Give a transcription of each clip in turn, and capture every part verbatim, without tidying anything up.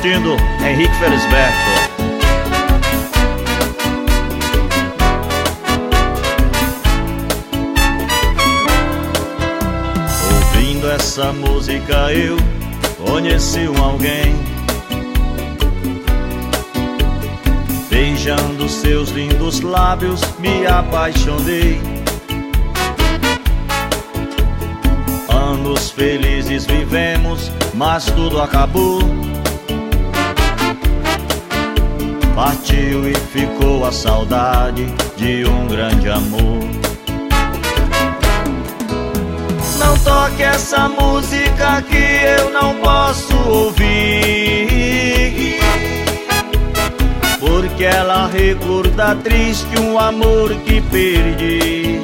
curtindo Henrique Felisberto. Ouvindo essa música eu conheci um alguém, beijando seus lindos lábios me apaixonei. Anos felizes vivemos, mas tudo acabou. Partiu e ficou a saudade de um grande amor. Não toque essa música que eu não posso ouvir, porque ela recorda triste um amor que perdi.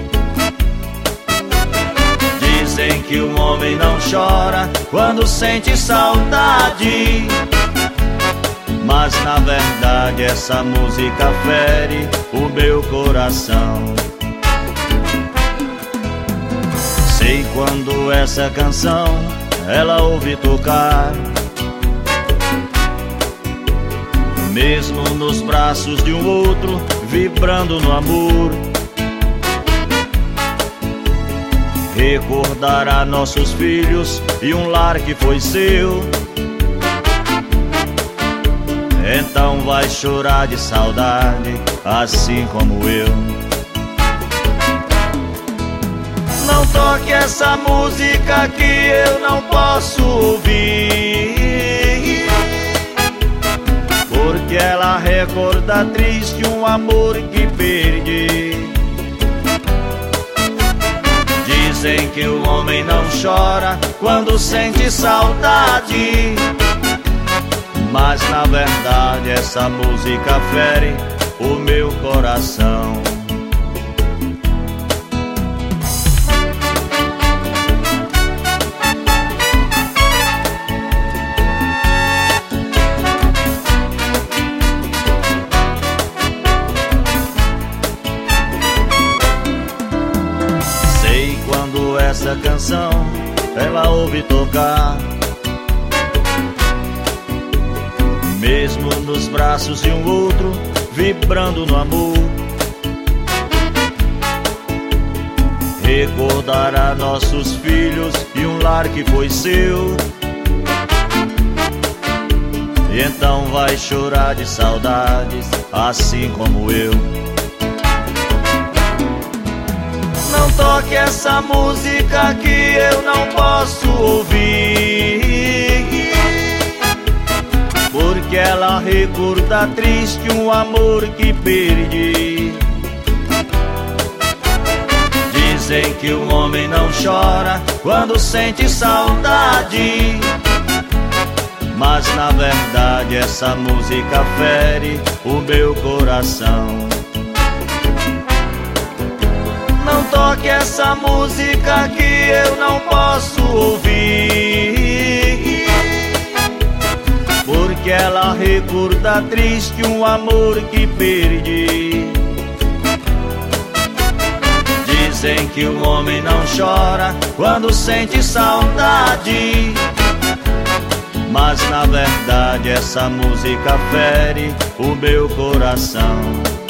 Dizem que o homem não chora quando sente saudade, mas na verdade essa música fere o meu coração. Sei quando essa canção ela ouve tocar, mesmo nos braços de um outro, vibrando no amor. Recordará nossos filhos e um lar que foi seu. Então vai chorar de saudade, assim como eu. Não toque essa música que eu não posso ouvir, porque ela recorda triste um amor que perdi. Dizem que o homem não chora quando sente saudade, mas na verdade essa música fere o meu coração. Essa canção ela ouve tocar, mesmo nos braços de um outro, vibrando no amor. Recordará nossos filhos e um lar que foi seu. E então vai chorar de saudades, assim como eu. Não toque essa música que eu não posso ouvir, porque ela recorda triste um amor que perdi. Dizem que o homem não chora quando sente saudade, mas na verdade essa música fere o meu coração. Não toque essa música que eu não posso ouvir, porque ela recorda triste um amor que perdi. Dizem que o homem não chora quando sente saudade, mas na verdade essa música fere o meu coração.